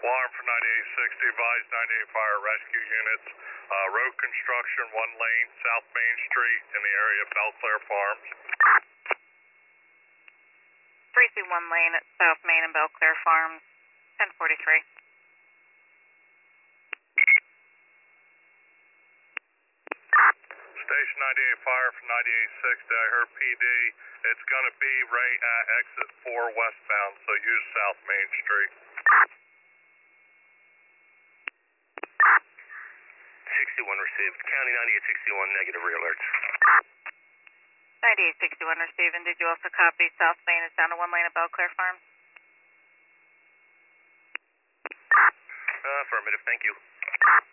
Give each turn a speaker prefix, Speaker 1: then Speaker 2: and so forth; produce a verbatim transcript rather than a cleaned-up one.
Speaker 1: Alarm for ninety-eight sixty, advise ninety-eight fire rescue units. Uh, road construction, one lane, South Main Street in the area of Belclair Farms.
Speaker 2: three two one lane at South Main and Belclair Farms, ten forty-three.
Speaker 1: Station ninety-eight fire from ninety-eight sixty, I heard P D. It's going to be right at exit four westbound, so use South Main Street.
Speaker 3: sixty-one received. County ninety-eight sixty-one, negative rear alerts.
Speaker 2: ninety-eight sixty-one received, and did you also copy South Main is down to one lane at Belclair Farms?
Speaker 3: Uh, affirmative, thank you.